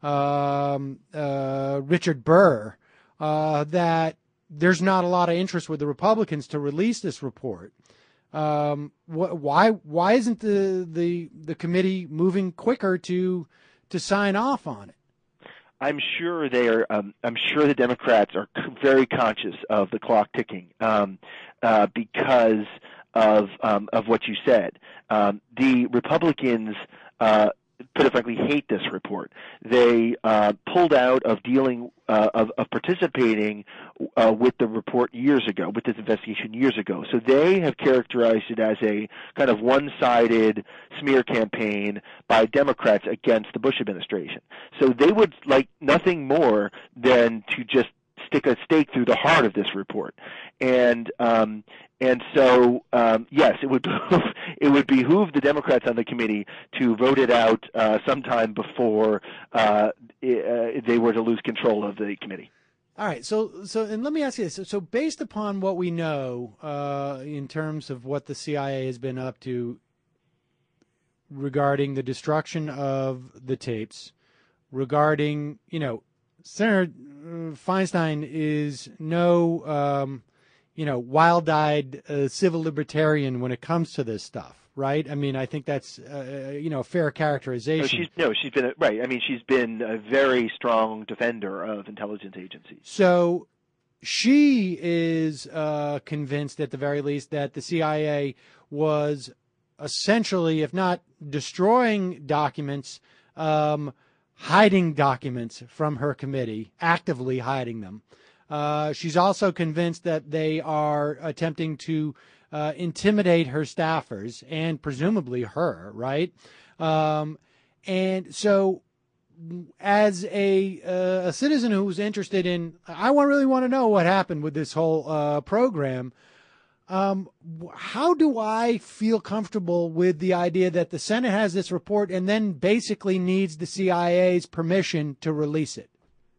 [SPEAKER 8] um, uh, Richard Burr, uh, that there's not a lot of interest with the Republicans to release this report. Um, wh- why why isn't the, the the committee moving quicker to to sign off on it?
[SPEAKER 11] I'm sure they are. Um, I'm sure the Democrats are c- very conscious of the clock ticking um, uh, because of um, of what you said. Um, the Republicans, uh, put it frankly, hate this report. They uh, pulled out of dealing uh, of, of participating uh, with the report years ago, with this investigation years ago. So they have characterized it as a kind of one-sided smear campaign by Democrats against the Bush administration. So they would like nothing more than to just stick a stake through the heart of this report. And um, and so um, yes, it would behoove, it would behoove the Democrats on the committee to vote it out uh, sometime before uh, they were to lose control of the committee.
[SPEAKER 8] All right, so so and let me ask you this: so based upon what we know uh, in terms of what the C I A has been up to regarding the destruction of the tapes, regarding you know, Senator Feinstein is no um, you know wild-eyed uh, civil libertarian when it comes to this stuff. Right? I mean, I think that's uh, you know a fair characterization.
[SPEAKER 11] No, she's, no, she's been a, right. I mean, she's been a very strong defender of intelligence agencies.
[SPEAKER 8] So she is uh, convinced, at the very least, that the C I A was essentially, if not destroying documents, um, hiding documents from her committee, actively hiding them. Uh, she's also convinced that they are attempting to Uh, intimidate her staffers and presumably her, right? Um, and so as a, uh, a citizen who's interested in, I want, really want to know what happened with this whole uh, program, um, how do I feel comfortable with the idea that the Senate has this report and then basically needs the C I A's permission to release it?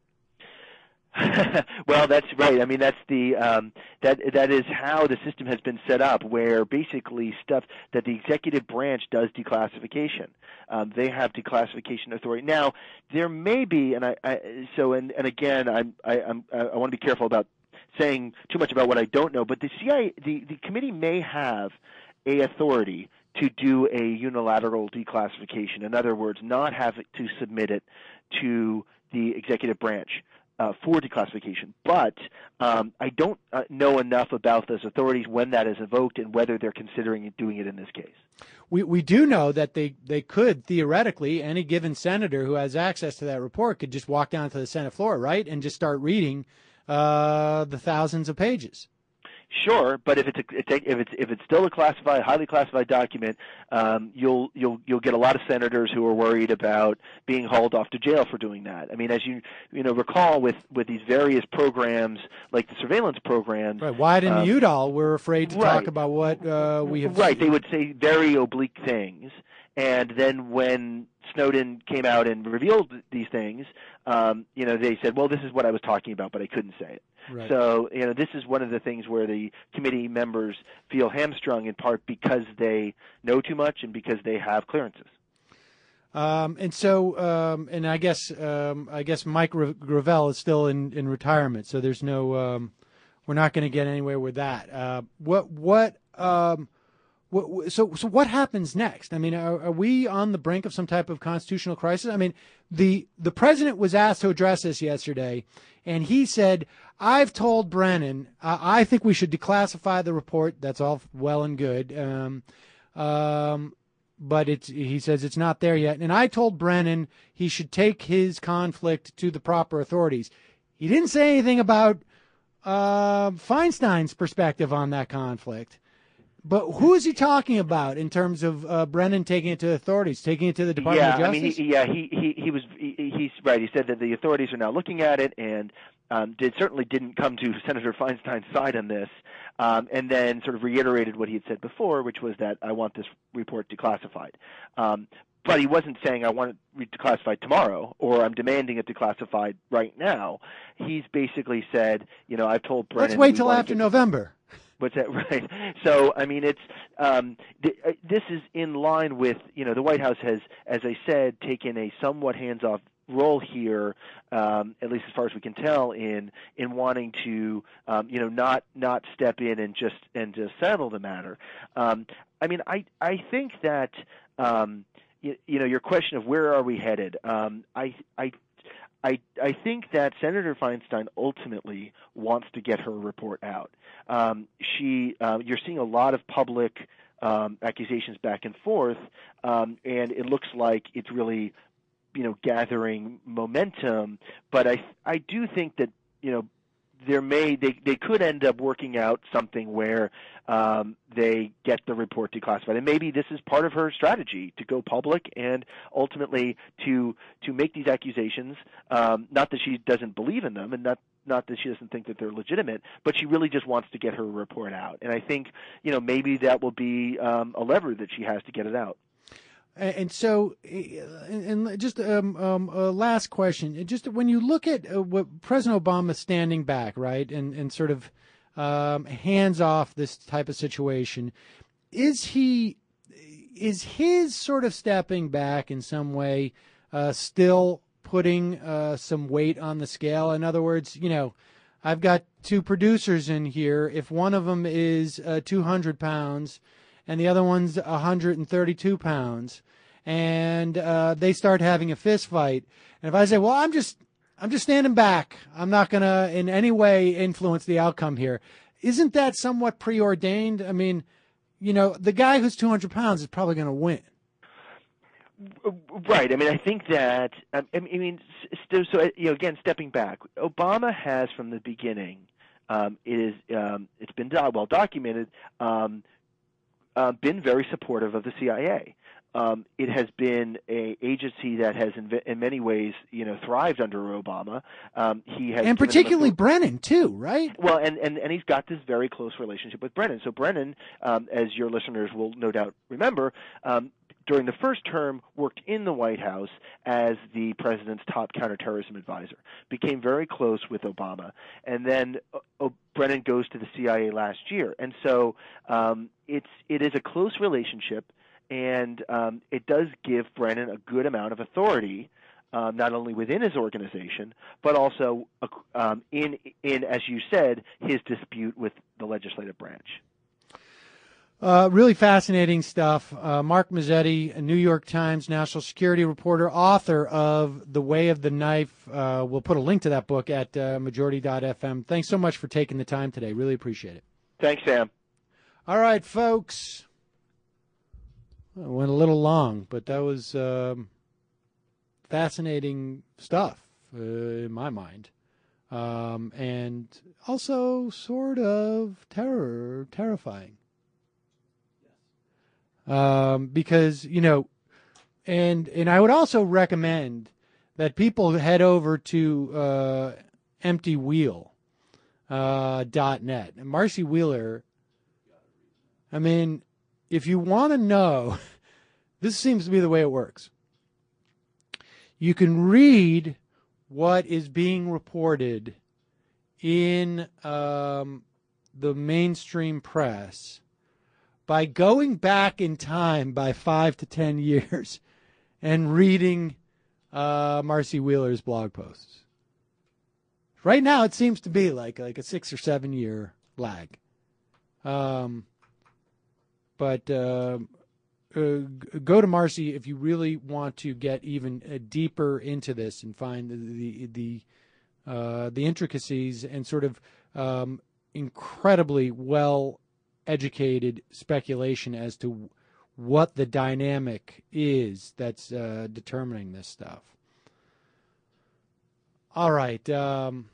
[SPEAKER 11] Well, that's right. I mean, that's the um, that that is how the system has been set up, where basically stuff that the executive branch does declassification. Um, they have declassification authority. Now, there may be, and I, I so and, and again, I'm, I I'm, I want to be careful about saying too much about what I don't know. But the C I A, the, the committee may have a authority to do a unilateral declassification. In other words, not have to submit it to the executive branch Uh, for declassification, but um, I don't uh, know enough about those authorities, when that is invoked, and whether they're considering doing it in this case.
[SPEAKER 8] We we do know that they, they could, theoretically, any given senator who has access to that report could just walk down to the Senate floor, right, and just start reading uh, the thousands of pages.
[SPEAKER 11] Sure, but if it's a, if it's if it's still a classified, highly classified document, um, you'll you'll you'll get a lot of senators who are worried about being hauled off to jail for doing that. I mean, as you you know recall with, with these various programs like the surveillance programs,
[SPEAKER 8] right? Wyden
[SPEAKER 11] um,
[SPEAKER 8] and Udall were afraid to
[SPEAKER 11] right.
[SPEAKER 8] talk about what uh, we have.
[SPEAKER 11] Right, they would say very oblique things, and then when Snowden came out and revealed these things, um, you know, they said, well, this is what I was talking about, but I couldn't say it.
[SPEAKER 8] Right.
[SPEAKER 11] So, you know, this is one of the things where the committee members feel hamstrung, in part because they know too much and because they have clearances.
[SPEAKER 8] Um, and so, um, and I guess, um, I guess Mike Gravel is still in, in retirement, so there's no, um, we're not going to get anywhere with that. Uh, what, what, um, what, so, so what happens next? I mean, are, are we on the brink of some type of constitutional crisis? I mean, the, the president was asked to address this yesterday, and he said, I've told Brennan, uh, I think we should declassify the report. That's all well and good. Um, um, but it's, he says it's not there yet. And I told Brennan he should take his conflict to the proper authorities. He didn't say anything about uh, Feinstein's perspective on that conflict. But who is he talking about in terms of uh, Brennan taking it to authorities, taking it to the Department
[SPEAKER 11] yeah,
[SPEAKER 8] of Justice?
[SPEAKER 11] I mean, he, yeah, he, he, he was he, he's right. He said that the authorities are now looking at it, and um, did certainly didn't come to Senator Feinstein's side on this, um, and then sort of reiterated what he had said before, which was that I want this report declassified. Um, but he wasn't saying I want it declassified tomorrow, or I'm demanding it declassified right now. He's basically said, you know, I've told Brennan.
[SPEAKER 8] Let's wait till after November.
[SPEAKER 11] What's that, right? So, I mean, it's um, th- this is in line with, you know, the White House has, as I said, taken a somewhat hands-off role here, um, at least as far as we can tell, in in wanting to, um, you know, not not step in and just and just settle the matter. Um, I mean, I I think that, um, you, you know, your question of where are we headed, um, I I. I, I think that Senator Feinstein ultimately wants to get her report out. Um, she, uh, you're seeing a lot of public um, accusations back and forth, um, and it looks like it's really, you know, gathering momentum. But I, I do think that, you know, there may they, they could end up working out something where um, they get the report declassified, and maybe this is part of her strategy to go public and ultimately to to make these accusations. Um, not that she doesn't believe in them, and not not that she doesn't think that they're legitimate, but she really just wants to get her report out. And I think, you know, maybe that will be um, a lever that she has to get it out.
[SPEAKER 8] And so, and just um, um, a last question. Just when you look at uh, what President Obama standing back, right, and, and sort of um, hands off this type of situation, is he, is his sort of stepping back in some way uh, still putting uh, some weight on the scale? In other words, you know, I've got two producers in here. If one of them is uh, two hundred pounds, and the other one's one hundred thirty-two pounds, and uh, they start having a fist fight. And if I say, well, I'm just I'm just standing back, I'm not going to in any way influence the outcome here, isn't that somewhat preordained? I mean, you know, the guy who's two hundred pounds is probably going to win.
[SPEAKER 11] Right. I mean, I think that, I mean, so, so you know, again, stepping back, Obama has from the beginning, um, it is, um, it's been well documented, um, Uh, been very supportive of the C I A. Um, it has been a agency that has, in, in many ways, you know, thrived under Obama. Um, he has,
[SPEAKER 8] and particularly Brennan too, right?
[SPEAKER 11] Well, and, and, and he's got this very close relationship with Brennan. So Brennan, um, as your listeners will no doubt remember, um, during the first term worked in the White House as the president's top counterterrorism advisor, became very close with Obama, and then uh, Brennan goes to the C I A last year. And so um, it's, it is a close relationship, and um, it does give Brennan a good amount of authority, um, not only within his organization, but also uh, um, in, in, as you said, his dispute with the legislative branch.
[SPEAKER 8] Uh, really fascinating stuff. Uh, Mark Mazzetti, a New York Times national security reporter, author of The Way of the Knife. Uh, we'll put a link to that book at uh, majority dot f m. Thanks so much for taking the time today. Really appreciate it.
[SPEAKER 11] Thanks, Sam.
[SPEAKER 8] All right, folks. Well, it went a little long, but that was um, fascinating stuff uh, in my mind. Um, and also sort of terror, terrifying. Um, because, you know, and and I would also recommend that people head over to uh, empty wheel dot net. And Marcy Wheeler, I mean, if you want to know, this seems to be the way it works. You can read what is being reported in um, the mainstream press by going back in time by five to ten years and reading uh, Marcy Wheeler's blog posts. Right now, it seems to be like like a six or seven year lag. Um, but uh, uh, go to Marcy if you really want to get even uh, deeper into this and find the the the, uh, the intricacies and sort of um, incredibly well educated speculation as to what the dynamic is that's uh, determining this stuff. All right. Um,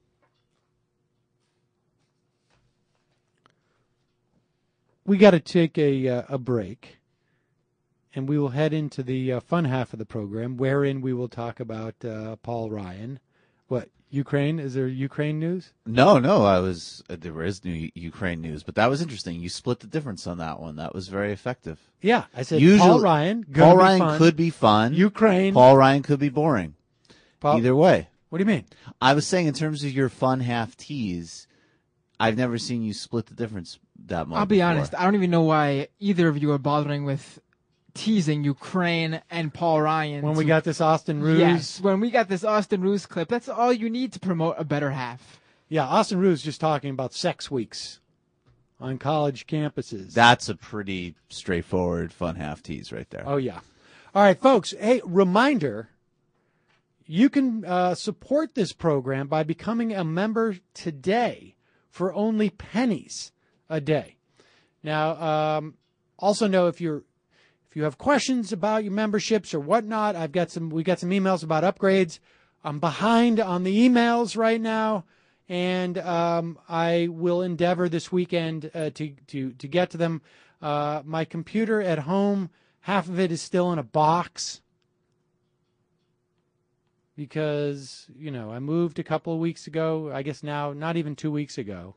[SPEAKER 8] we got to take a uh, a break, and we will head into the uh, fun half of the program, wherein we will talk about uh, Paul Ryan. What? Ukraine? Is there Ukraine news?
[SPEAKER 10] No, no. I was uh, there is new Ukraine news, but that was interesting. You split the difference on that one. That was very effective.
[SPEAKER 8] Yeah, I said
[SPEAKER 10] Usually,
[SPEAKER 8] Paul Ryan.
[SPEAKER 10] Paul
[SPEAKER 8] be
[SPEAKER 10] Ryan
[SPEAKER 8] fun.
[SPEAKER 10] could be fun.
[SPEAKER 8] Ukraine.
[SPEAKER 10] Paul Ryan could be boring.
[SPEAKER 8] Paul,
[SPEAKER 10] Either way.
[SPEAKER 8] What do you mean?
[SPEAKER 10] I was saying in terms of your fun half tease, I've never seen you split the difference that much.
[SPEAKER 9] I'll be
[SPEAKER 10] before.
[SPEAKER 9] honest. I don't even know why either of you are bothering with teasing Ukraine and Paul Ryan.
[SPEAKER 8] When
[SPEAKER 9] to,
[SPEAKER 8] we got this Austin Ruse.
[SPEAKER 9] Yes, when we got this Austin Ruse clip. That's all you need to promote a better half.
[SPEAKER 8] Yeah, Austin Ruse just talking about sex weeks on college campuses.
[SPEAKER 10] That's a pretty straightforward fun half tease right there.
[SPEAKER 8] Oh, yeah. All right, folks. Hey, reminder, you can uh, support this program by becoming a member today for only pennies a day. Now, um, also know if you're If you have questions about your memberships or whatnot, I've got some. We got some emails about upgrades. I'm behind on the emails right now, and um, I will endeavor this weekend uh, to to to get to them. Uh, my computer at home, half of it is still in a box. because, you know, I moved a couple of weeks ago. I guess now, not even two weeks ago.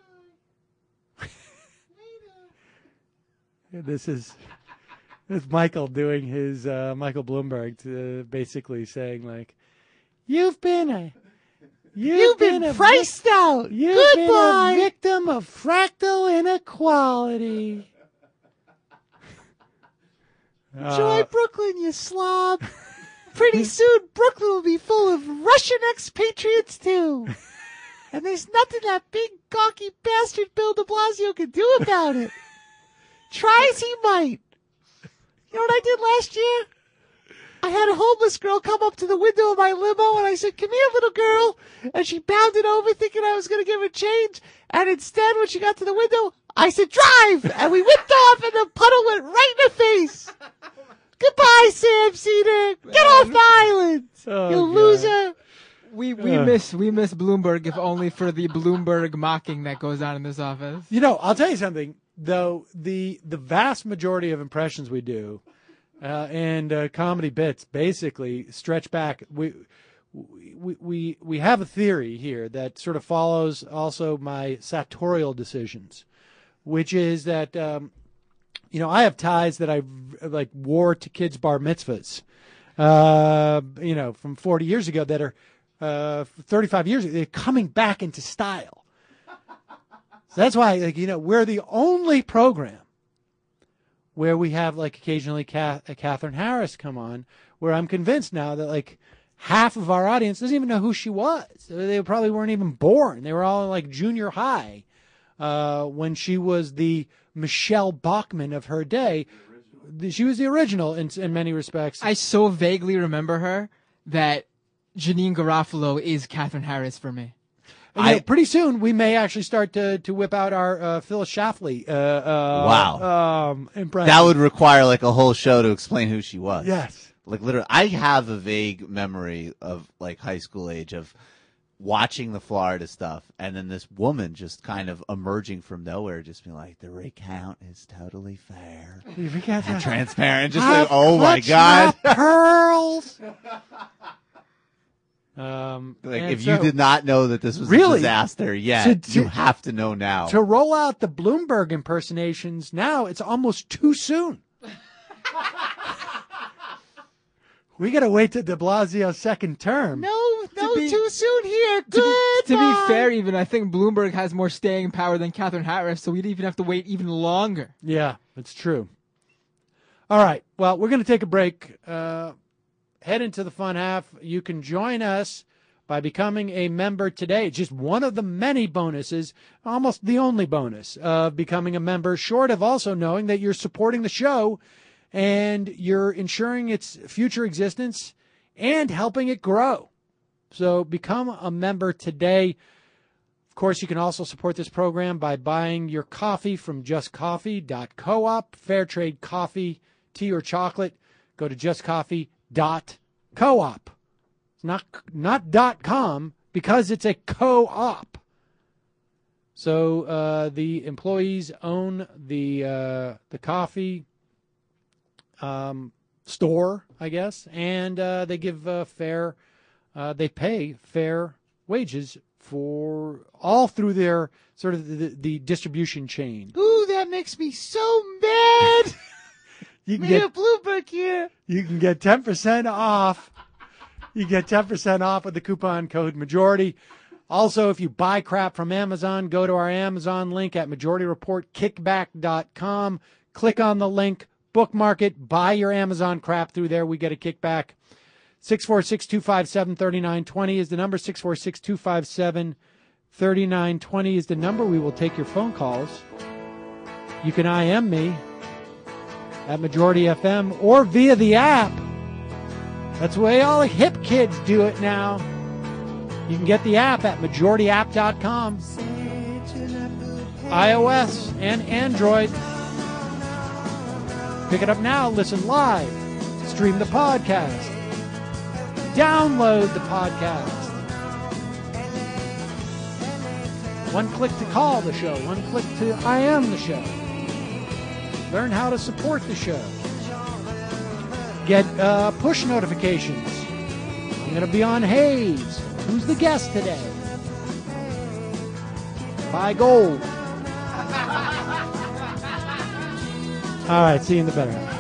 [SPEAKER 8] This is this is Michael doing his uh, Michael Bloomberg, to, uh, basically saying like, "You've been a, you've,
[SPEAKER 12] You've
[SPEAKER 8] been,
[SPEAKER 12] been
[SPEAKER 8] a
[SPEAKER 12] priced
[SPEAKER 8] vic-
[SPEAKER 12] out.
[SPEAKER 8] You've
[SPEAKER 12] Goodbye.
[SPEAKER 8] been a victim of fractal inequality."
[SPEAKER 12] Enjoy
[SPEAKER 8] Uh,
[SPEAKER 12] Brooklyn, you slob. Pretty soon, Brooklyn will be full of Russian expatriates, too. And there's nothing that big, gawky bastard Bill de Blasio can do about it. Try as he might. You know what I did last year? I had a homeless girl come up to the window of my limo, and I said, "Come here, little girl." And she bounded over thinking I was going to give her change. And instead, when she got to the window, I said, "Drive!" And we whipped off, and the puddle went right in her face. Goodbye, Sam Cedar. Get off the island,
[SPEAKER 8] Oh,
[SPEAKER 12] you
[SPEAKER 8] God.
[SPEAKER 12] loser.
[SPEAKER 9] We we
[SPEAKER 8] Uh.
[SPEAKER 9] miss we miss Bloomberg, if only for the Bloomberg mocking that goes on in this office.
[SPEAKER 8] You know, I'll tell you something, though, the the vast majority of impressions we do uh, and uh, comedy bits basically stretch back. We, we we we have a theory here that sort of follows also my sartorial decisions, which is that um, you know, I have ties that I like wore to kids' bar mitzvahs, uh, you know, from forty years ago that are uh, thirty-five years ago. They're coming back into style. So that's why, like, you know, we're the only program where we have, like, occasionally Kath- Catherine Harris come on, where I'm convinced now that, like, half of our audience doesn't even know who she was. They probably weren't even born. They were all in, like, junior high uh, when she was the Michelle Bachmann of her day. She was the original in, in many respects.
[SPEAKER 9] I so vaguely remember her that Janine Garofalo is Catherine Harris for me.
[SPEAKER 8] And, you know, pretty soon we may actually start to to whip out our uh, Phyllis Schlafly uh, uh,
[SPEAKER 10] Wow.
[SPEAKER 8] um, impression.
[SPEAKER 10] That would require like a whole show to explain who she was.
[SPEAKER 8] Yes.
[SPEAKER 10] Like literally, I have a vague memory of like high school age of watching the Florida stuff, and then this woman just kind of emerging from nowhere, just being like, "The recount is totally fair and transparent." Just like, oh my god,
[SPEAKER 8] pearls. Um,
[SPEAKER 10] like
[SPEAKER 8] and
[SPEAKER 10] if
[SPEAKER 8] so-
[SPEAKER 10] you did not know that this was
[SPEAKER 8] Really?
[SPEAKER 10] a disaster yet,
[SPEAKER 8] To- to-
[SPEAKER 10] you have to know now.
[SPEAKER 8] To roll out the Bloomberg impersonations now, it's almost too soon. We got to wait till de Blasio's second term.
[SPEAKER 12] No, no,
[SPEAKER 9] be-
[SPEAKER 12] too soon here.
[SPEAKER 9] To be,
[SPEAKER 12] Goodbye.
[SPEAKER 9] to be fair, even I think Bloomberg has more staying power than Catherine Harris, so we'd even have to wait even longer.
[SPEAKER 8] Yeah, it's true. All right. Well, we're going to take a break. Uh, head into the fun half. You can join us by becoming a member today. Just one of the many bonuses, almost the only bonus of becoming a member, short of also knowing that you're supporting the show and you're ensuring its future existence and helping it grow. So become a member today. Of course, you can also support this program by buying your coffee from just coffee dot coop, fair trade coffee, tea or chocolate. Go to just coffee dot coop. It's not not dot com because it's a co-op. So uh, the employees own the uh, the coffee um, store, I guess, and uh, they give uh, fair. Uh, they pay fair wages for all through their sort of the, the distribution chain.
[SPEAKER 12] Ooh, that makes me so mad.
[SPEAKER 8] You can
[SPEAKER 12] Me
[SPEAKER 8] get
[SPEAKER 12] and Bloomberg here.
[SPEAKER 8] you can get ten percent off. You get ten percent off with the coupon code majority. Also, if you buy crap from Amazon, go to our Amazon link at majority report kickback dot com. Click on the link, bookmark it, buy your Amazon crap through there. We get a kickback. six four six, two five seven, three nine two zero is the number. six four six, two five seven, three nine two zero is the number. We will take your phone calls. You can I M me at Majority F M or via the app. That's the way all the hip kids do it now. You can get the app at majority app dot com. iOS and Android. Pick it up now. Listen live. Stream the podcast. Download the podcast. One click to call the show. One click to I M the show. Learn how to support the show. Get uh, push notifications I'm going to be on Hayes. Who's the guest today? Buy gold. All right, see you in the better half.